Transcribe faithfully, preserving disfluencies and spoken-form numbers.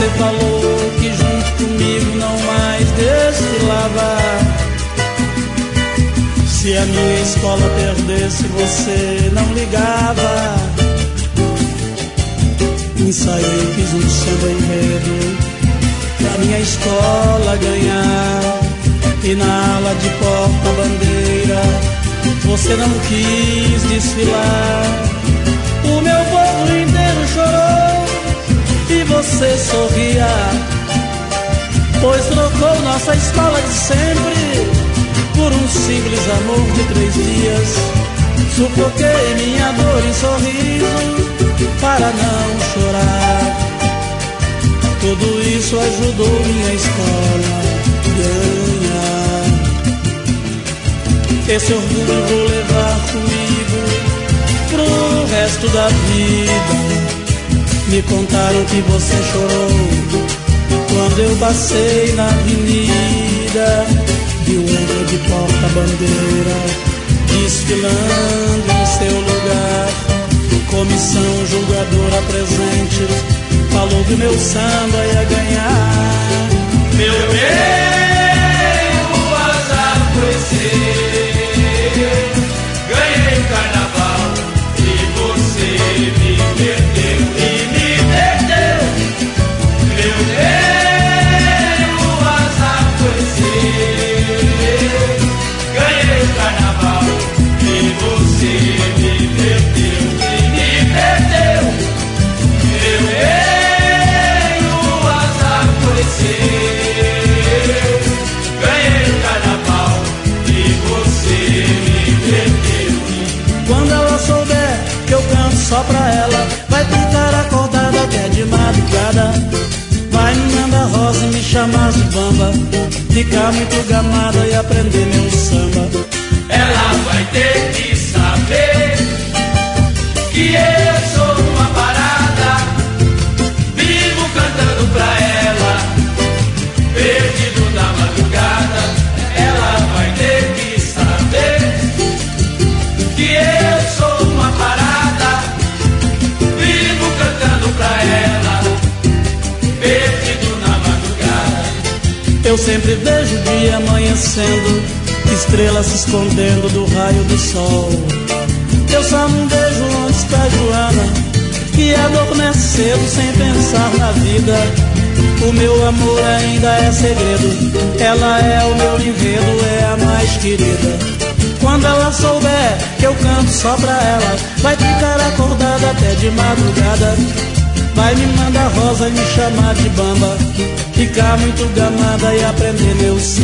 falou que junto comigo não mais desfilava. Se a minha escola perdesse, você não ligava. Ensaiei, fiz um samba enredo pra minha escola ganhar. E na ala de porta-bandeira você não quis desfilar. O meu povo inteiro chorou e você sorria, pois trocou nossa escola de sempre por um simples amor de três dias. Sufoquei minha dor em sorriso para não chorar. Tudo isso ajudou minha escola ganhar. Esse orgulho vou levar comigo pro resto da vida. Me contaram que você chorou quando eu passei na avenida. Vi um homem de porta-bandeira desfilando em seu lugar. Comissão julgadora presente falou que o meu samba ia ganhar. Meu bem, o azar foi seu. Ganhei o carnaval e você me perdeu e me perdeu. Meu bem, o azar foi seu. Ganhei o carnaval e você me perdeu e me perdeu. Meu bem, o azar foi seu. Ganhei o carnaval e você me perdeu. Quando ela souber que eu canto só pra ela, vai ficar acordada até de madrugada. Vai me mandar rosa e me chamar de bamba, ficar muito gamada e aprender meu samba. Ela vai ter que saber que eu sou uma parada, vivo cantando pra ela, perdido na madrugada. Ela vai ter que saber que eu sou uma parada, vivo cantando pra ela, perdido na madrugada. Eu sempre vejo o dia amanhecendo, estrelas se escondendo do raio do sol. Eu só não vejo onde está Joana, que adormece cedo sem pensar na vida. O meu amor ainda é segredo, ela é o meu enredo, é a mais querida. Quando ela souber que eu canto só pra ela, vai ficar acordada até de madrugada. Vai me mandar rosa e me chamar de bamba, ficar muito gamada e aprender meu